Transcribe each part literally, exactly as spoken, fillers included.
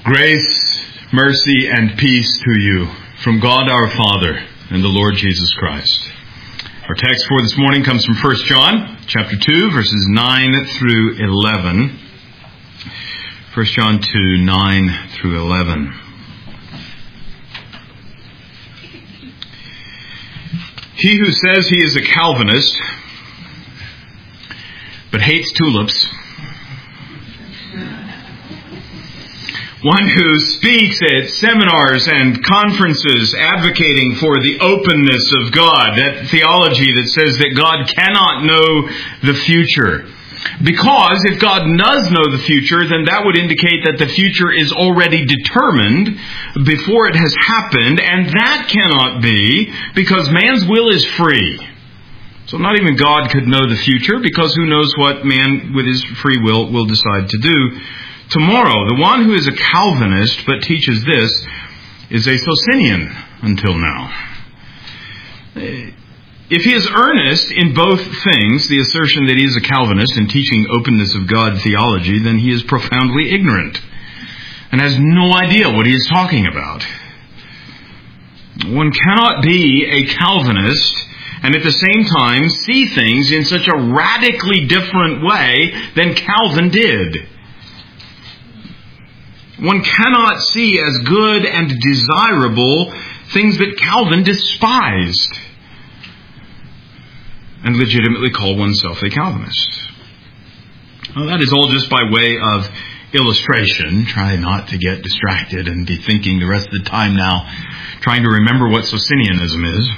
Grace, mercy, and peace to you from God our Father and the Lord Jesus Christ. Our text for this morning comes from First John chapter two, verses nine through eleven. First John two, nine through eleven. He who says he is a Calvinist but hates tulips, one who speaks at seminars and conferences advocating for the openness of God, that theology that says that God cannot know the future. Because if God does know the future, then that would indicate that the future is already determined before it has happened, and that cannot be because man's will is free. So not even God could know the future, because who knows what man with his free will will decide to do tomorrow. The one who is a Calvinist but teaches this is a Socinian until now. If he is earnest in both things, the assertion that he is a Calvinist and teaching openness of God theology, then he is profoundly ignorant and has no idea what he is talking about. One cannot be a Calvinist and at the same time see things in such a radically different way than Calvin did. One cannot see as good and desirable things that Calvin despised and legitimately call oneself a Calvinist. Well, that is all just by way of illustration. Try not to get distracted and be thinking the rest of the time now, trying to remember what Socinianism is.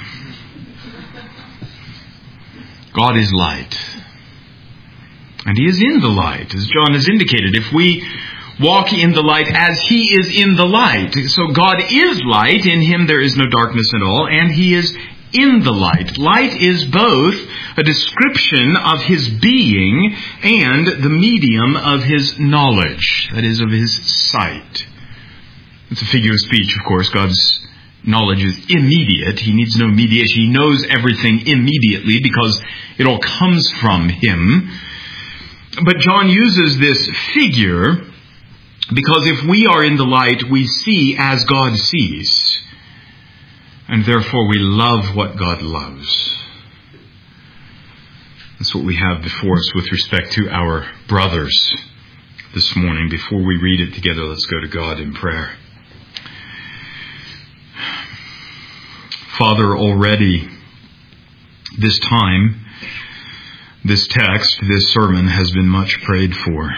God is light. And He is in the light, as John has indicated. If we walk in the light as He is in the light. So God is light. In Him there is no darkness at all. And He is in the light. Light is both a description of His being and the medium of His knowledge. That is, of His sight. It's a figure of speech, of course. God's knowledge is immediate. He needs no mediation. He knows everything immediately because it all comes from Him. But John uses this figure because if we are in the light, we see as God sees. And therefore we love what God loves. That's what we have before us with respect to our brothers this morning. Before we read it together, let's go to God in prayer. Father, already this time, this text, this sermon has been much prayed for.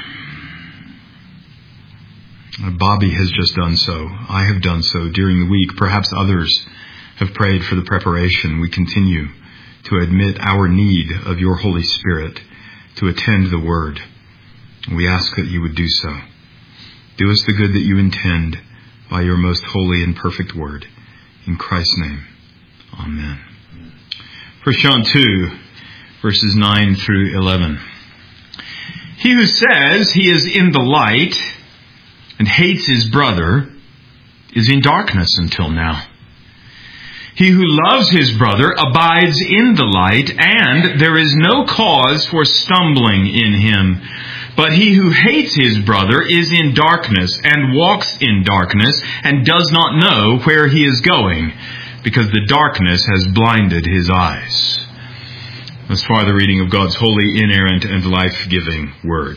Bobby has just done so. I have done so during the week. Perhaps others have prayed for the preparation. We continue to admit our need of your Holy Spirit to attend the Word. We ask that you would do so. Do us the good that you intend by your most holy and perfect Word. In Christ's name, amen. First John two, verses nine through eleven. He who says he is in the light and hates his brother is in darkness until now. He who loves his brother abides in the light, and there is no cause for stumbling in him. But he who hates his brother is in darkness and walks in darkness and does not know where he is going, because the darkness has blinded his eyes. Thus far the reading of God's holy, inerrant, and life-giving Word.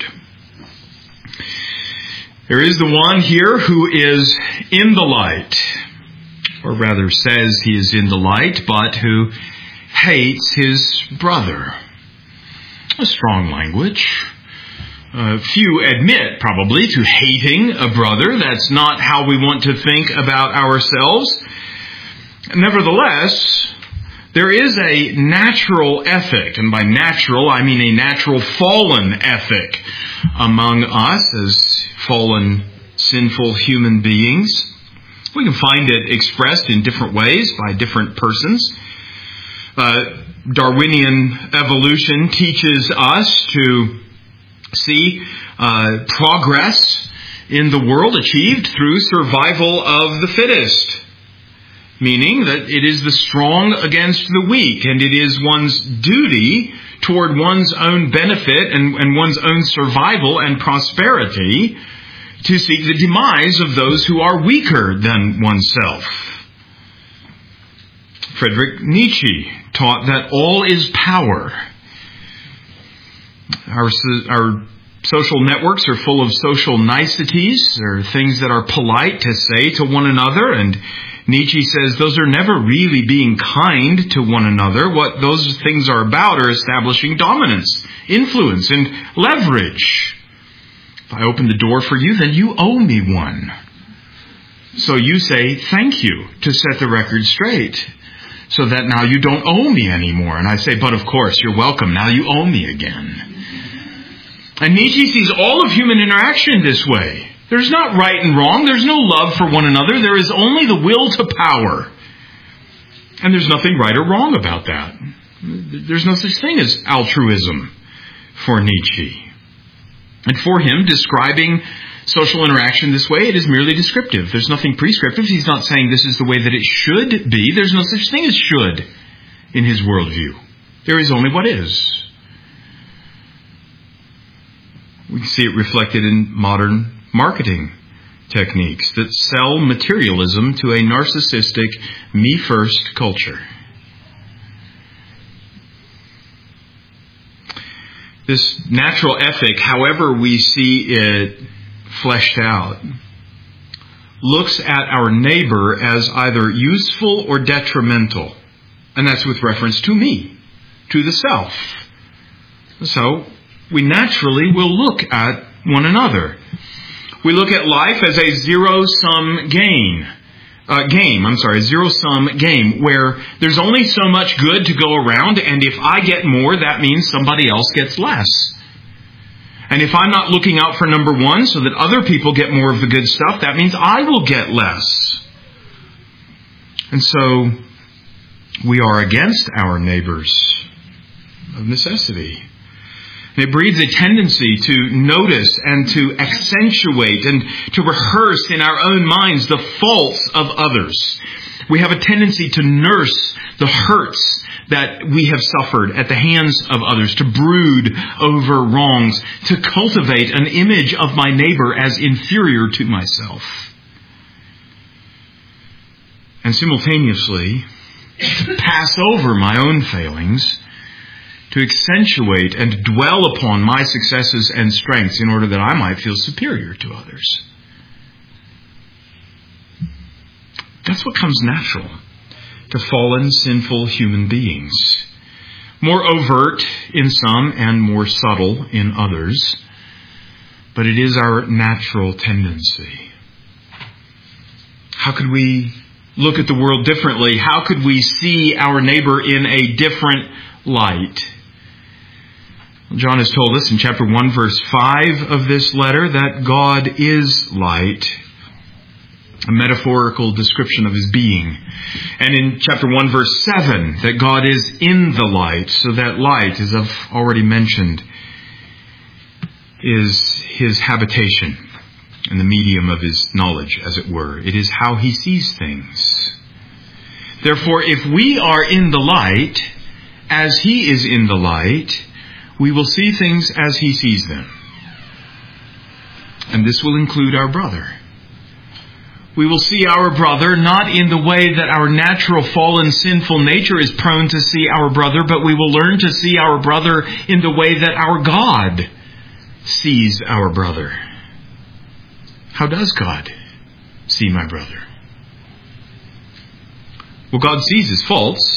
There is the one here who is in the light, or rather says he is in the light, but who hates his brother. A strong language. Uh, few admit, probably, to hating a brother. That's not how we want to think about ourselves. Nevertheless, there is a natural ethic, and by natural I mean a natural fallen ethic among us as fallen, sinful human beings. We can find it expressed in different ways by different persons. Uh, Darwinian evolution teaches us to see uh, progress in the world achieved through survival of the fittest. Meaning that it is the strong against the weak, and it is one's duty toward one's own benefit and, and one's own survival and prosperity to seek the demise of those who are weaker than oneself. Friedrich Nietzsche taught that all is power. Our, our social networks are full of social niceties. There are things that are polite to say to one another, and Nietzsche says those are never really being kind to one another. What those things are about are establishing dominance, influence, and leverage. If I open the door for you, then you owe me one. So you say thank you to set the record straight, so that now you don't owe me anymore. And I say, but of course, you're welcome. Now you owe me again. And Nietzsche sees all of human interaction this way. There's not right and wrong. There's no love for one another. There is only the will to power. And there's nothing right or wrong about that. There's no such thing as altruism for Nietzsche. And for him, describing social interaction this way, it is merely descriptive. There's nothing prescriptive. He's not saying this is the way that it should be. There's no such thing as should in his worldview. There is only what is. We see it reflected in modern marketing techniques that sell materialism to a narcissistic, me-first culture. This natural ethic, however we see it fleshed out, looks at our neighbor as either useful or detrimental. And that's with reference to me, to the self. So, we naturally will look at one another. We look at life as a zero-sum gain. Uh, game, I'm sorry, zero-sum game, where there's only so much good to go around, and if I get more, that means somebody else gets less. And if I'm not looking out for number one so that other people get more of the good stuff, that means I will get less. And so, we are against our neighbors of necessity. It breeds a tendency to notice and to accentuate and to rehearse in our own minds the faults of others. We have a tendency to nurse the hurts that we have suffered at the hands of others, to brood over wrongs, to cultivate an image of my neighbor as inferior to myself. And simultaneously, to pass over my own failings, to accentuate and dwell upon my successes and strengths in order that I might feel superior to others. That's what comes natural to fallen, sinful human beings. More overt in some and more subtle in others, but it is our natural tendency. How could we look at the world differently? How could we see our neighbor in a different light? John has told us in chapter one, verse five of this letter that God is light, a metaphorical description of his being. And in chapter one, verse seven, that God is in the light. So that light, as I've already mentioned, is his habitation and the medium of his knowledge, as it were. It is how he sees things. Therefore, if we are in the light, as he is in the light, we will see things as he sees them. And this will include our brother. We will see our brother not in the way that our natural fallen sinful nature is prone to see our brother, but we will learn to see our brother in the way that our God sees our brother. How does God see my brother? Well, God sees his faults,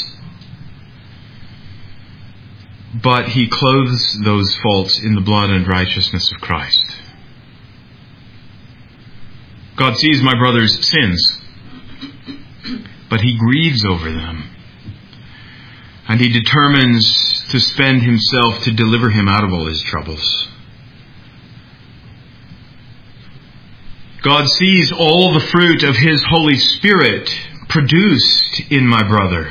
but he clothes those faults in the blood and righteousness of Christ. God sees my brother's sins, but he grieves over them. And he determines to spend himself to deliver him out of all his troubles. God sees all the fruit of his Holy Spirit produced in my brother.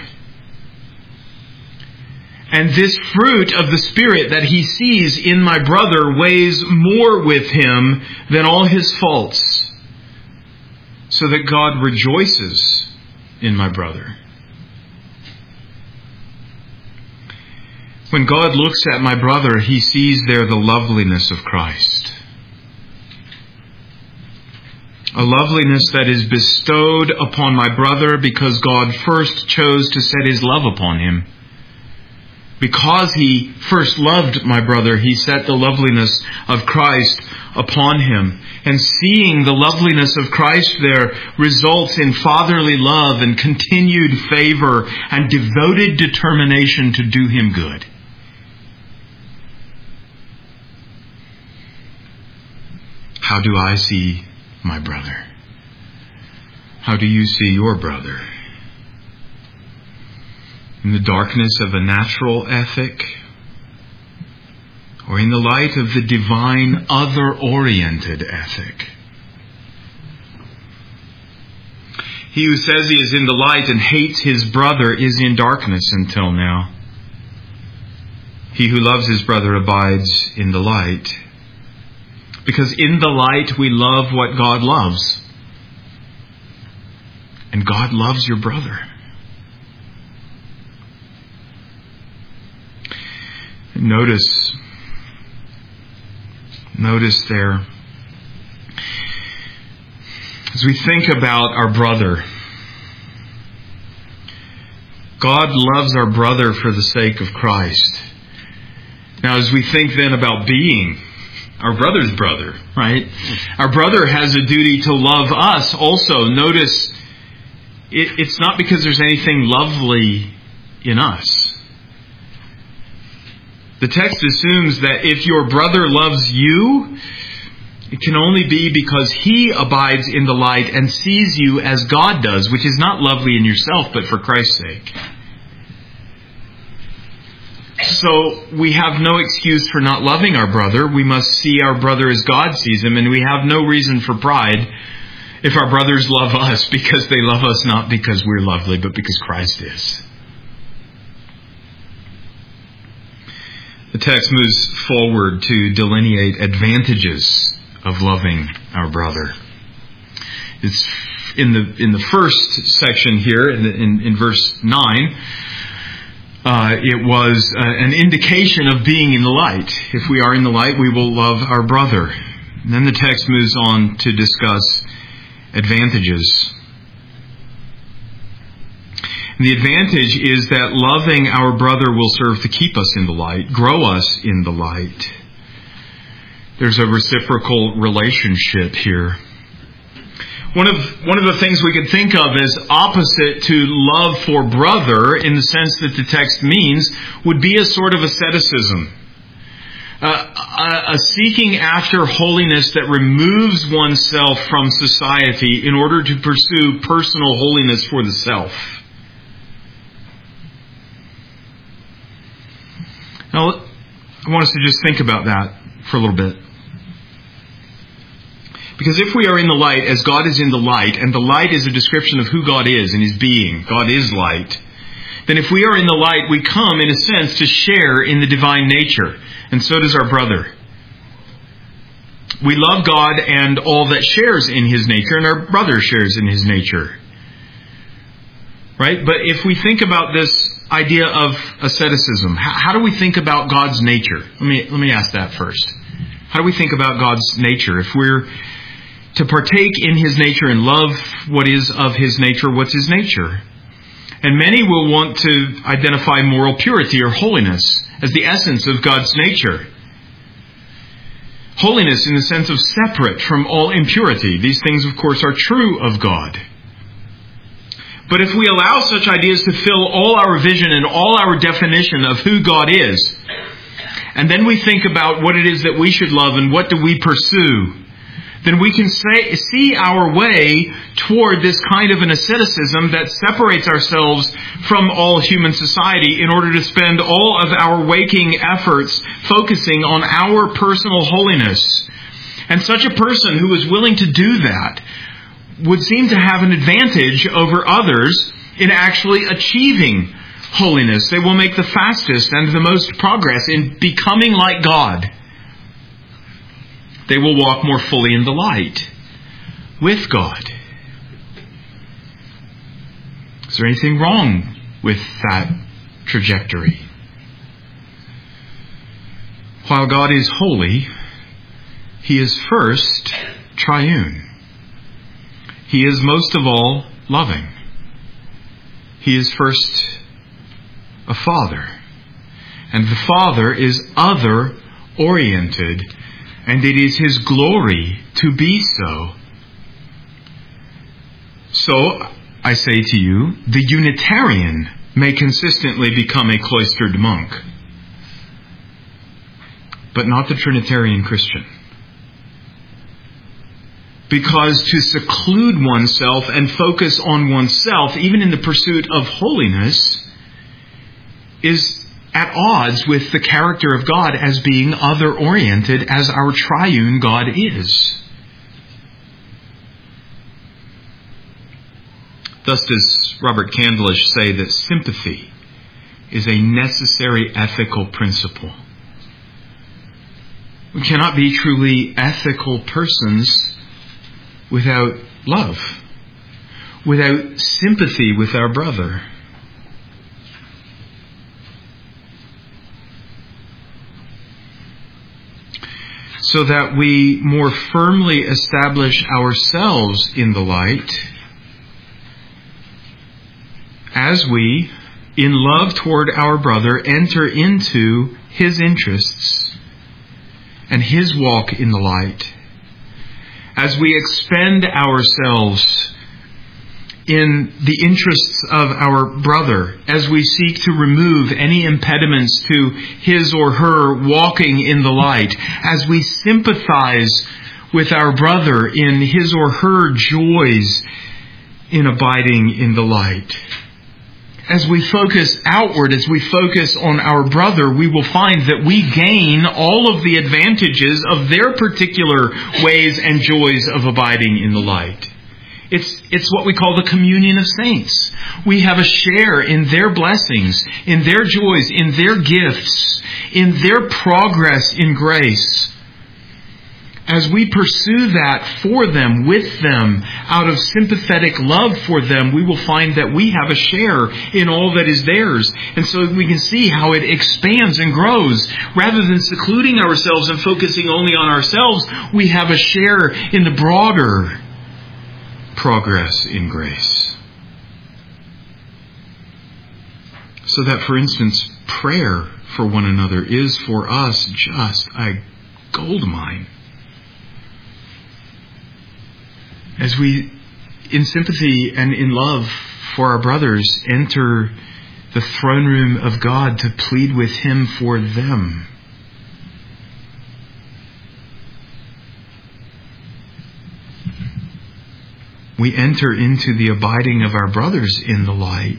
And this fruit of the Spirit that he sees in my brother weighs more with him than all his faults, so that God rejoices in my brother. When God looks at my brother, he sees there the loveliness of Christ. A loveliness that is bestowed upon my brother because God first chose to set His love upon him. Because He first loved my brother, He set the loveliness of Christ upon him. And seeing the loveliness of Christ there results in fatherly love and continued favor and devoted determination to do him good. How do I see my brother? How do you see your brother? In the darkness of a natural ethic, or in the light of the divine other-oriented ethic? He who says he is in the light and hates his brother is in darkness until now. He who loves his brother abides in the light, because in the light we love what God loves. And God loves your brother. Notice, notice there, as we think about our brother, God loves our brother for the sake of Christ. Now, as we think then about being our brother's brother, right? Our brother has a duty to love us also. Notice, it, it's not because there's anything lovely in us. The text assumes that if your brother loves you, it can only be because he abides in the light and sees you as God does, which is not lovely in yourself, but for Christ's sake. So we have no excuse for not loving our brother. We must see our brother as God sees him, and we have no reason for pride if our brothers love us because they love us not because we're lovely, but because Christ is. The text moves forward to delineate advantages of loving our brother. It's in the in the first section here, in, the, in, in verse nine, uh, it was uh, an indication of being in the light. If we are in the light, we will love our brother. And then the text moves on to discuss advantages. The advantage is that loving our brother will serve to keep us in the light, grow us in the light. There's a reciprocal relationship here. One of one of the things we could think of as opposite to love for brother, in the sense that the text means, would be a sort of asceticism. Uh, a, a seeking after holiness that removes oneself from society in order to pursue personal holiness for the self. Now, I want us to just think about that for a little bit. Because if we are in the light as God is in the light, and the light is a description of who God is and His being, God is light, then if we are in the light, we come, in a sense, to share in the divine nature. And so does our brother. We love God and all that shares in His nature, and our brother shares in His nature. Right? But if we think about this idea of asceticism, how, how do we think about God's nature? Let me let me ask that first. How do we think about God's nature? If we're to partake in His nature and love what is of His nature, what's His nature? And many will want to identify moral purity or holiness as the essence of God's nature. Holiness in the sense of separate from all impurity. These things, of course, are true of God. But if we allow such ideas to fill all our vision and all our definition of who God is, and then we think about what it is that we should love and what do we pursue, then we can say, see our way toward this kind of an asceticism that separates ourselves from all human society in order to spend all of our waking efforts focusing on our personal holiness. And such a person who is willing to do that would seem to have an advantage over others in actually achieving holiness. They will make the fastest and the most progress in becoming like God. They will walk more fully in the light with God. Is there anything wrong with that trajectory? While God is holy, He is first triune. He is most of all loving. He is first a father. And the Father is other-oriented, and it is His glory to be so. So, I say to you, the Unitarian may consistently become a cloistered monk, but not the Trinitarian Christian. Because to seclude oneself and focus on oneself, even in the pursuit of holiness, is at odds with the character of God as being other-oriented, as our triune God is. Thus does Robert Candlish say that sympathy is a necessary ethical principle. We cannot be truly ethical persons without love, without sympathy with our brother. So that we more firmly establish ourselves in the light, as we, in love toward our brother, enter into his interests and his walk in the light, as we expend ourselves in the interests of our brother, as we seek to remove any impediments to his or her walking in the light, as we sympathize with our brother in his or her joys in abiding in the light. As we focus outward, as we focus on our brother, we will find that we gain all of the advantages of their particular ways and joys of abiding in the light. It's, it's what we call the communion of saints. We have a share in their blessings, in their joys, in their gifts, in their progress in grace. As we pursue that for them, with them, out of sympathetic love for them, we will find that we have a share in all that is theirs. And so we can see how it expands and grows. Rather than secluding ourselves and focusing only on ourselves, we have a share in the broader progress in grace. So that, for instance, prayer for one another is for us just a goldmine. As we, in sympathy and in love for our brothers, enter the throne room of God to plead with Him for them. We enter into the abiding of our brothers in the light.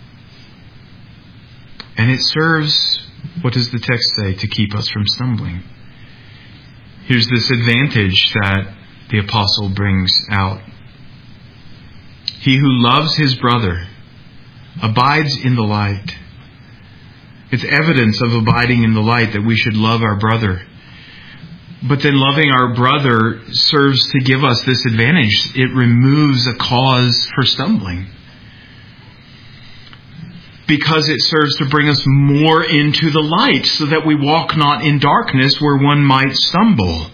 And it serves, what does the text say, to keep us from stumbling. Here's this advantage that the apostle brings out. He who loves his brother abides in the light. It's evidence of abiding in the light that we should love our brother. But then loving our brother serves to give us this advantage. It removes a cause for stumbling. Because it serves to bring us more into the light so that we walk not in darkness where one might stumble.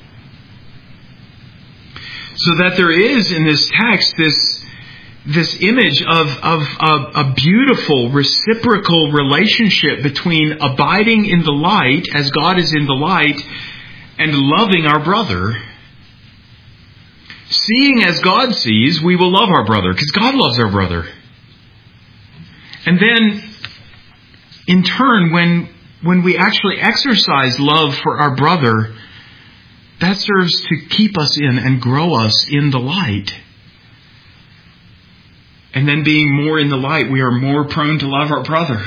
So that there is in this text this, this image of, of, of a beautiful reciprocal relationship between abiding in the light as God is in the light and loving our brother. Seeing as God sees, we will love our brother because God loves our brother. And then in turn, when, when we actually exercise love for our brother, that serves to keep us in and grow us in the light. And then being more in the light, we are more prone to love our brother.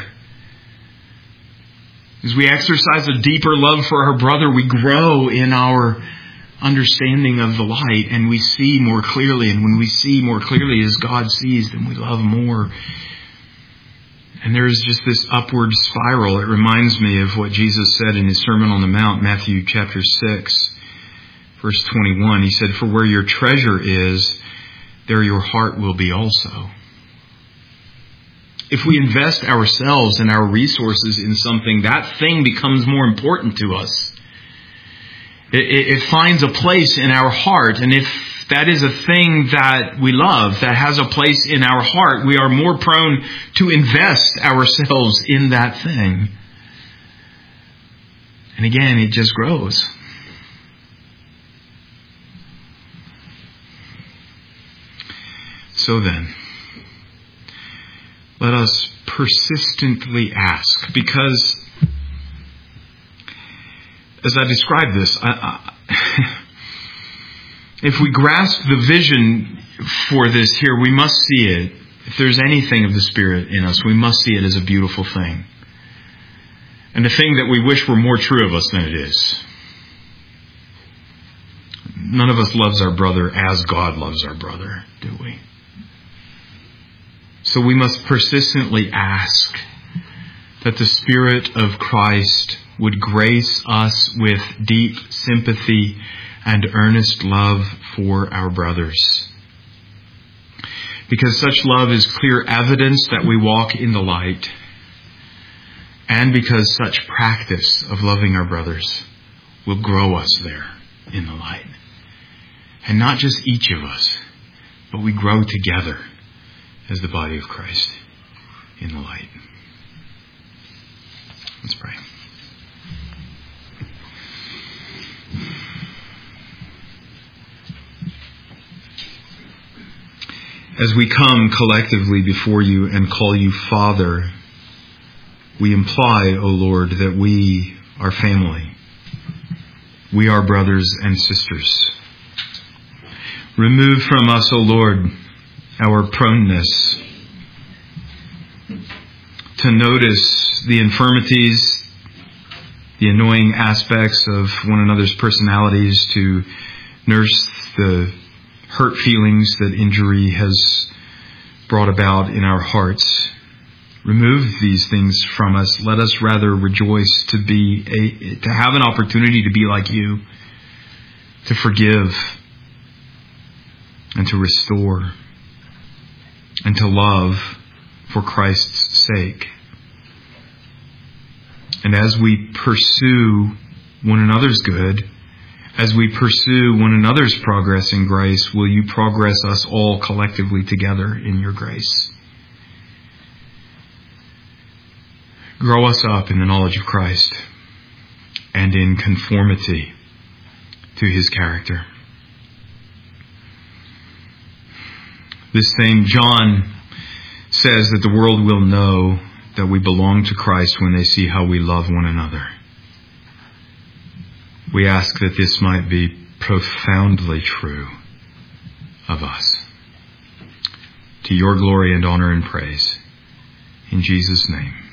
As we exercise a deeper love for our brother, we grow in our understanding of the light and we see more clearly. And when we see more clearly as God sees, then we love more. And there's just this upward spiral. It reminds me of what Jesus said in His Sermon on the Mount, Matthew chapter six. Verse twenty-one, He said, "For where your treasure is, there your heart will be also." If we invest ourselves and our resources in something, that thing becomes more important to us. It, it, it finds a place in our heart. And if that is a thing that we love, that has a place in our heart, we are more prone to invest ourselves in that thing. And again, it just grows. So then, let us persistently ask, because as I describe this, I, I, if we grasp the vision for this here, we must see it. If there's anything of the Spirit in us, we must see it as a beautiful thing. And a thing that we wish were more true of us than it is. None of us loves our brother as God loves our brother, do we? So we must persistently ask that the Spirit of Christ would grace us with deep sympathy and earnest love for our brothers. Because such love is clear evidence that we walk in the light, and because such practice of loving our brothers will grow us there in the light. And not just each of us, but we grow together as the body of Christ in the light. Let's pray. As we come collectively before you and call you Father, we imply, O Lord, that we are family. We are brothers and sisters. Remove from us, O Lord, our proneness to notice the infirmities, the annoying aspects of one another's personalities, to nurse the hurt feelings that injury has brought about in our hearts. Remove these things from us. Let us rather rejoice to be a, to have an opportunity to be like you, to forgive and to restore and to love for Christ's sake. And as we pursue one another's good, as we pursue one another's progress in grace, will you progress us all collectively together in your grace? Grow us up in the knowledge of Christ and in conformity to his character. This same John says that the world will know that we belong to Christ when they see how we love one another. We ask that this might be profoundly true of us. To your glory and honor and praise. In Jesus' name.